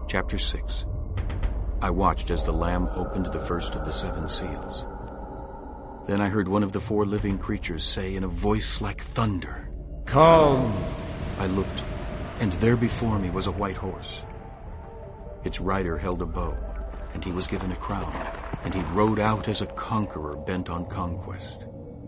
Chapter 6. I watched as the Lamb opened the first of the 7 seals. Then I heard one of the 4 living creatures say in a voice like thunder, "Come!" I looked, and there before me was a white horse. Its rider held a bow, and he was given a crown, and he rode out as a conqueror bent on conquest.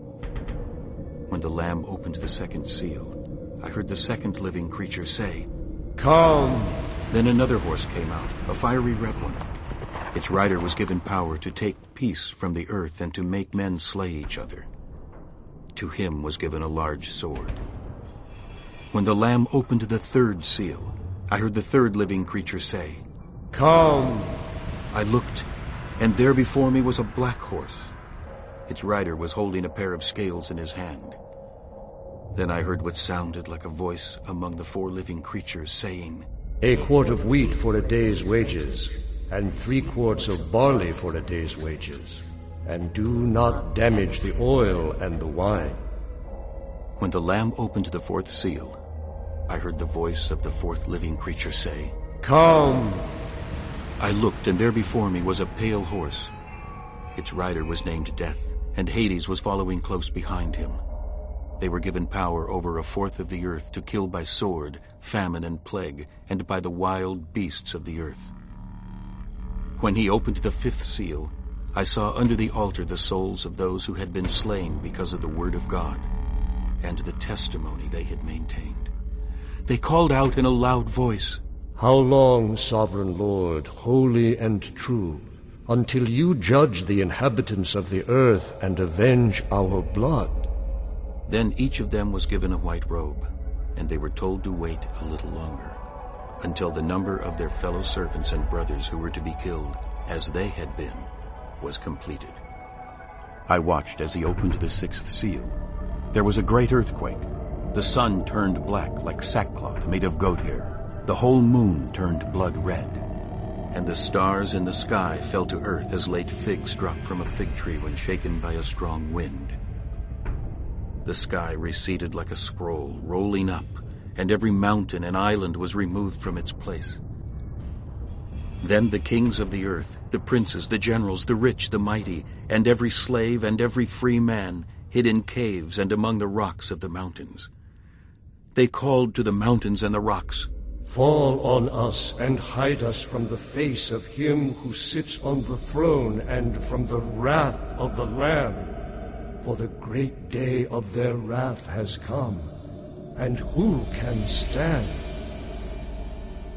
When the Lamb opened the 2nd seal, I heard the 2nd living creature say, "Come!" Then another horse came out, a fiery red one. Its rider was given power to take peace from the earth and to make men slay each other. To him was given a large sword. When the Lamb opened the 3rd seal, I heard the 3rd living creature say, "Come!" I looked, and there before me was a black horse. Its rider was holding a pair of scales in his hand. Then I heard what sounded like a voice among the 4 living creatures saying, "A quart of wheat for a day's wages, and 3 quarts of barley for a day's wages, and do not damage the oil and the wine." When the Lamb opened the 4th seal, I heard the voice of the 4th living creature say, "Come!" I looked, and there before me was a pale horse. Its rider was named Death, and Hades was following close behind him. They were given power over 1/4 of the earth to kill by sword, famine, and plague, and by the wild beasts of the earth. When he opened the 5th seal, I saw under the altar the souls of those who had been slain because of the word of God and the testimony they had maintained. They called out in a loud voice, "How long, sovereign Lord, holy and true, until you judge the inhabitants of the earth and avenge our blood?" Then each of them was given a white robe, and they were told to wait a little longer, until the number of their fellow servants and brothers who were to be killed, as they had been, was completed. I watched as he opened the 6th seal. There was a great earthquake. The sun turned black like sackcloth made of goat hair. The whole moon turned blood red, and the stars in the sky fell to earth as late figs drop from a fig tree when shaken by a strong wind. The sky receded like a scroll, rolling up, and every mountain and island was removed from its place. Then the kings of the earth, the princes, the generals, the rich, the mighty, and every slave and every free man hid in caves and among the rocks of the mountains. They called to the mountains and the rocks, "Fall on us and hide us from the face of him who sits on the throne and from the wrath of the Lamb. For the great day of their wrath has come, and who can stand?"